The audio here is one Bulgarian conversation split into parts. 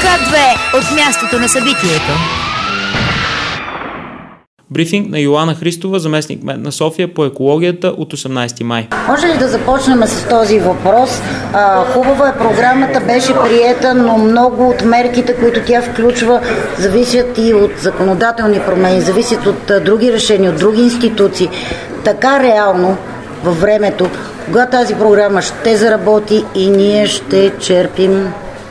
К2 от мястото на събитието. Брифинг на Йоана Христова, заместник-кмет на София по екологията от 18 май. Може ли да започнем с този въпрос? Хубава е, програмата беше приета, но много от мерките, които тя включва, зависят и от законодателни промени, зависят от други решения, от други институции. Така реално във времето, кога тази програма ще заработи и ние ще черпим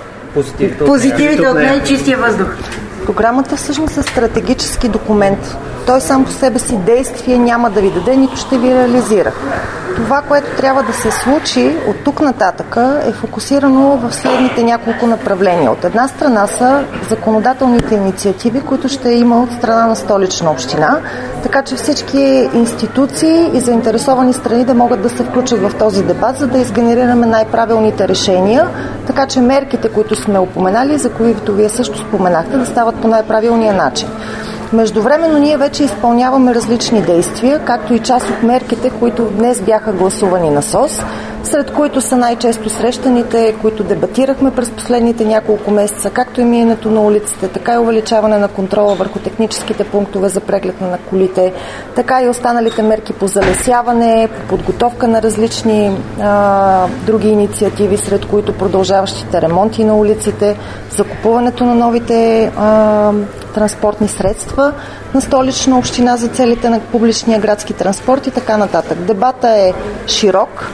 позитивите от нея, чистия въздух. Програмата всъщност е стратегически документ. Той сам по себе си действие няма да ви даде, нито ще ви реализира. Това, което трябва да се случи от тук нататъка, е фокусирано в следните няколко направления. От една страна са законодателните инициативи, които ще има от страна на Столична община, така че всички институции и заинтересовани страни да могат да се включат в този дебат, за да изгенерираме най-правилните решения, така че мерките, които сме упоменали, за които вие също споменахте, да стават по най-правилния начин. Междувременно ние вече изпълняваме различни действия, както и част от мерките, които днес бяха гласувани на СОС, сред които са най-често срещаните, които дебатирахме през последните няколко месеца, както и миенето на улиците, така и увеличаване на контрола върху техническите пунктове за преглед на колите, така и останалите мерки по залесяване, по подготовка на различни други инициативи, сред които продължаващите ремонти на улиците, закупуването на новите транспортни средства на Столична община за целите на публичния градски транспорт и така нататък. Дебата е широк.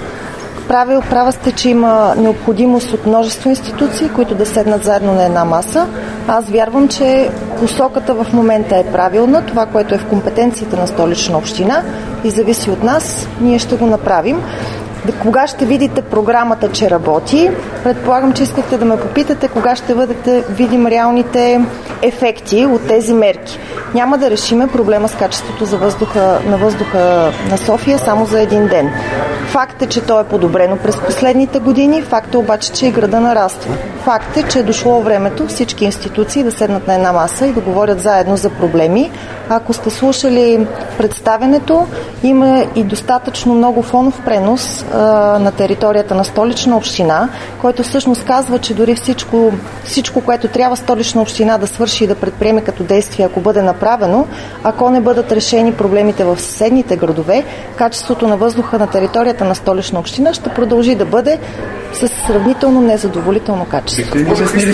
Права сте, че има необходимост от множество институции, които да седнат заедно на една маса. Аз вярвам, че посоката в момента е правилна. Това, което е в компетенциите на Столична община и зависи от нас, ние ще го направим. Кога ще видите програмата, че работи? Предполагам, че искахте да ме попитате кога ще видим реалните ефекти от тези мерки. Няма да решиме проблема с качеството на въздуха на София само за един ден. Факт е, че то е подобрено през последните години, факт е обаче, че и града нараства. Факт е, че е дошло времето всички институции да седнат на една маса и да говорят заедно за проблеми. Ако сте слушали представянето, има и достатъчно много фонов пренос на територията на Столична община, който всъщност казва, че дори всичко, което трябва Столична община да свърши и да предприеме като действие, ако бъде направено, ако не бъдат решени проблемите в съседните градове, качеството на въздуха на територията на Столична община ще продължи да бъде с сравнително незадоволително качество. Бихте ли обяснили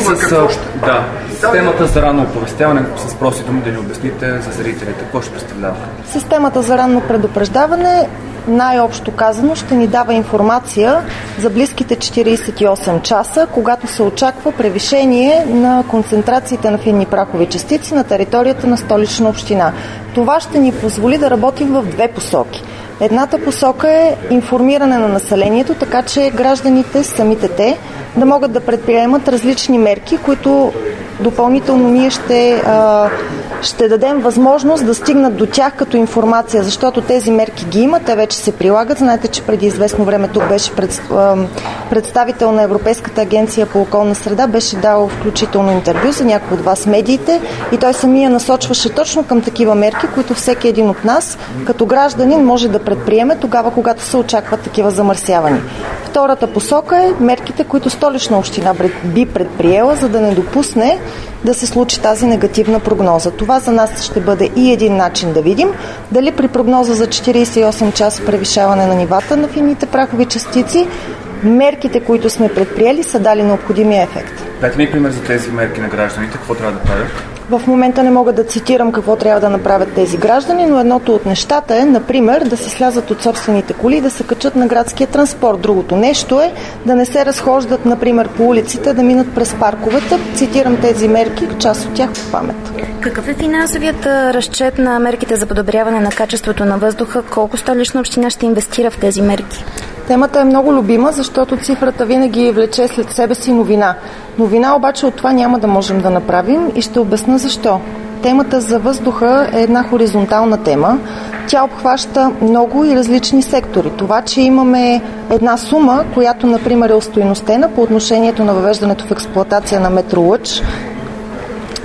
с темата за ранно оповестяване, с прости думи да ни обясните за зрителите, какво ще представлява? Системата за ранно предупреждаване, най-общо казано, ще ни дава информация за близките 48 часа, когато се очаква превишение на концентрациите на финни прахови частици на територията на Столична община. Това ще ни позволи да работим в две посоки. Едната посока е информиране на населението, така че гражданите, самите те, да могат да предприемат различни мерки, които допълнително ние ще дадем възможност да стигнат до тях като информация, защото тези мерки ги има, те вече се прилагат. Знаете, че преди известно време тук беше представител на Европейската агенция по околна среда, беше дал включително интервю за някои от вас медиите и той самия насочваше точно към такива мерки, които всеки един от нас като гражданин може да предприеме тогава, когато се очакват такива замърсявания. Втората посока е мерките, които Столична община би предприела, за да не допусне да се случи тази негативна прогноза. Това за нас ще бъде и един начин да видим дали при прогноза за 48 часа превишаване на нивата на финните прахови частици, мерките, които сме предприели, са дали необходимия ефект. Дайте ми пример за тези мерки на гражданите, какво трябва да правят? В момента не мога да цитирам какво трябва да направят тези граждани, но едното от нещата е, например, да се слязат от собствените коли и да се качат на градския транспорт. Другото нещо е да не се разхождат, например, по улиците, да минат през парковете. Цитирам тези мерки, част от тях по памет. Какъв е финансовият разчет на мерките за подобряване на качеството на въздуха? Колко Столична община ще инвестира в тези мерки? Темата е много любима, защото цифрата винаги влече след себе си новина. Новина обаче от това няма да можем да направим и ще обясня защо. Темата за въздуха е една хоризонтална тема. Тя обхваща много и различни сектори. Това, че имаме една сума, която, например, е остойностена по отношението на въвеждането в експлоатация на метролъч,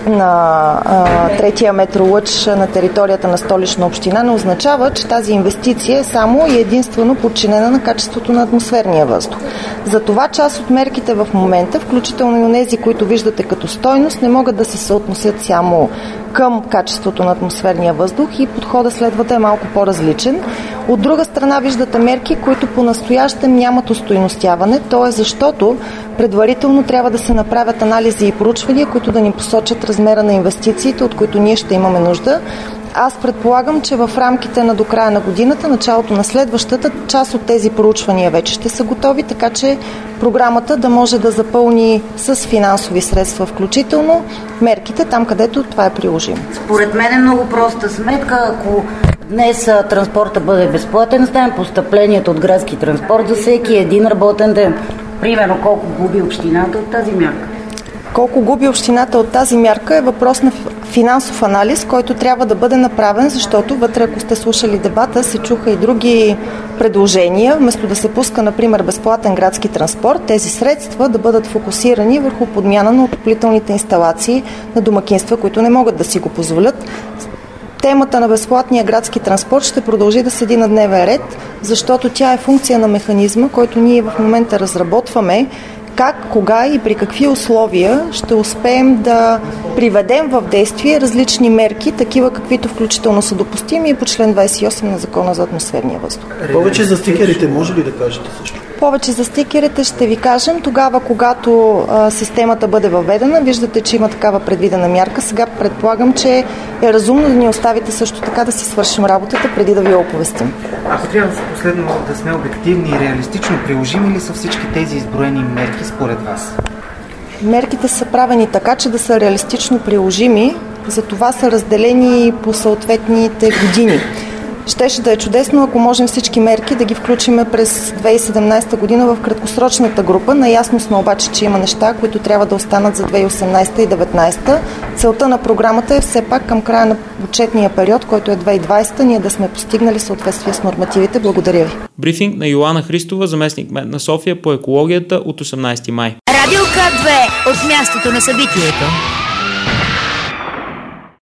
на третия метролъч на територията на Столична община не означава, че тази инвестиция е само и единствено подчинена на качеството на атмосферния въздух. Затова част от мерките в момента, включително и онези, които виждате като стойност, не могат да се съотносят само към качеството на атмосферния въздух и подходът следва да е малко по-различен. От друга страна виждате мерки, които по-настоящем нямат остойностяване, т.е. защото предварително трябва да се направят анализи и проучвания, които да ни посочат размера на инвестициите, от които ние ще имаме нужда. Аз предполагам, че в рамките на до края на годината, началото на следващата, част от тези проучвания вече ще са готови, така че програмата да може да запълни с финансови средства включително мерките там, където това е приложимо. Според мен е много проста сметка. Ако днес транспорта бъде безплатен, стане постъплението от градски транспорт за всеки един работен ден. Примерно колко губи общината от тази мярка? Колко губи общината от тази мярка е въпрос на финансов анализ, който трябва да бъде направен, защото вътре, ако сте слушали дебата, се чуха и други предложения. Вместо да се пуска, например, безплатен градски транспорт, тези средства да бъдат фокусирани върху подмяна на отоплителните инсталации на домакинства, които не могат да си го позволят. Темата на безплатния градски транспорт ще продължи да седи на дневен ред, защото тя е функция на механизма, който ние в момента разработваме, как, кога и при какви условия ще успеем да приведем в действие различни мерки, такива каквито включително са допустими и по член 28 на Закона за атмосферния въздух. Повече за стикерите може ли да кажете също? Повече за стикерите ще ви кажем тогава, когато системата бъде въведена. Виждате, че има такава предвидена мярка. Сега предполагам, че е разумно да ни оставите също така да си свършим работата преди да ви оповестим. Ако трябва последно да сме обективни и реалистично, приложими ли са всички тези изброени мерки според вас? Мерките са правени така, че да са реалистично приложими, затова са разделени по съответните години. Щеше да е чудесно, ако можем всички мерки да ги включим през 2017 година в краткосрочната група. Наясно сме обаче, че има неща, които трябва да останат за 2018 и 2019. Целта на програмата е все пак към края на отчетния период, който е 2020, ние да сме постигнали съответствие с нормативите. Благодаря ви. Брифинг на Йоана Христова, заместник-кмет на София по екологията от 18 май. Радио К2 от мястото на събитието.